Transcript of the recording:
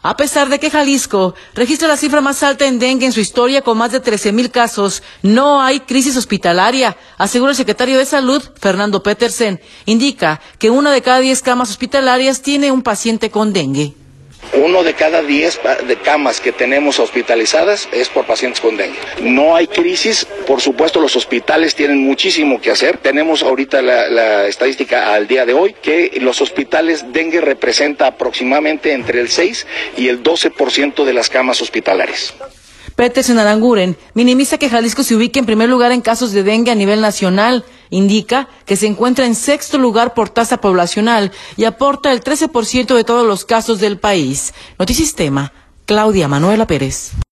A pesar de que Jalisco registra la cifra más alta en dengue en su historia con más de 13,000 casos, no hay crisis hospitalaria, asegura el secretario de Salud, Fernando Petersen. Indica que 1 de cada 10 camas hospitalarias tiene un paciente con dengue. 1 de cada 10 de camas que tenemos hospitalizadas es por pacientes con dengue. No hay crisis, por supuesto los hospitales tienen muchísimo que hacer. Tenemos ahorita la estadística al día de hoy que los hospitales dengue representa aproximadamente entre el 6 y el 12% de las camas hospitalarias. Petersen Aranguren minimiza que Jalisco se ubique en primer lugar en casos de dengue a nivel nacional. Indica que se encuentra en 6º lugar por tasa poblacional y aporta el 13% de todos los casos del país. Notisistema, Claudia Manuela Pérez.